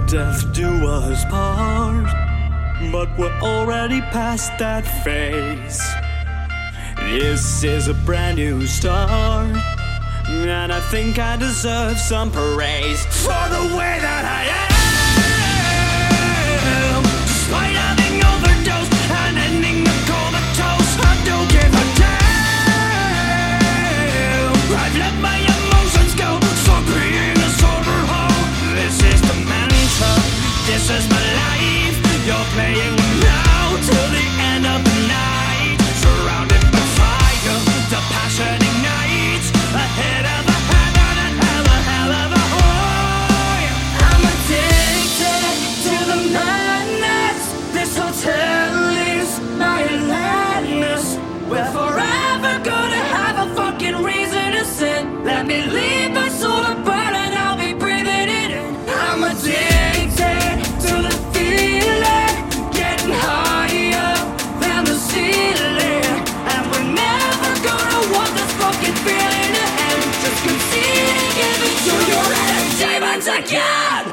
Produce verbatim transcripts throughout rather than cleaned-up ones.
death do us part, but we're already past that phase. This is a brand new start, and I think I deserve some praise for the way that I am. Despite having overdosed and ending the comatose, I don't give a damn. I've let my emotions go, so being a sober hoe. This is the mantra, this is my life. You're playing now till the end of the night. Surrounded by fire, the passion ignites. Ahead of a hell of a hell, a hell of a high. I'm addicted to the madness. This hotel is my madness. We're forever gonna have a fucking reason to sin. Let me leave my soul to burn and I'll be breathing it in. I'm addicted to the feeling, getting higher than the ceiling. And we're never gonna want this fucking feeling to end. Just conceding, giving to your entertainment again.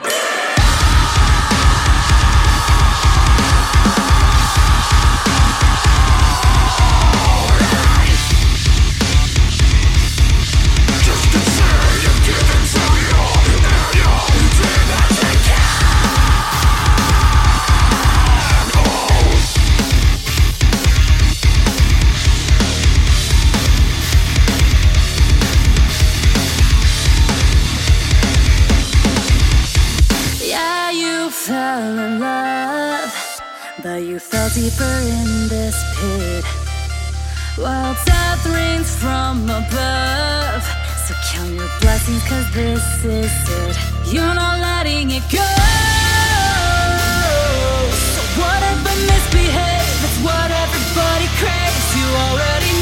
Fell in love, but you fell deeper in this pit. While death rains from above, so count your blessings, cause this is it. You're not letting it go. So whatever misbehave, it's what everybody craves. You already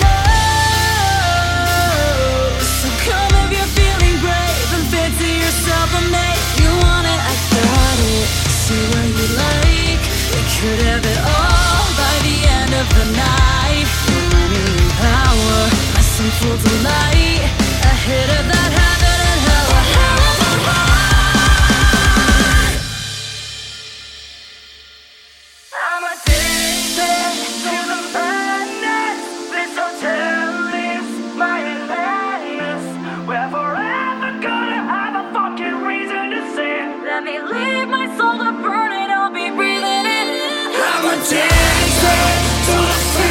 know. So come if you're feeling brave and fancy yourself a mate. You want it, I got it. See what you like. We could have it all by the end of the night. Money and power, my sinful delight. Ahead of that heaven and hell, a hell of a ride. I'm addicted to the madness. This hotel is my madness. We're forever gonna have a fucking reason to sin. Let me leave my soul to burn and I'll be breathing it in. I'm addicted to the feeling.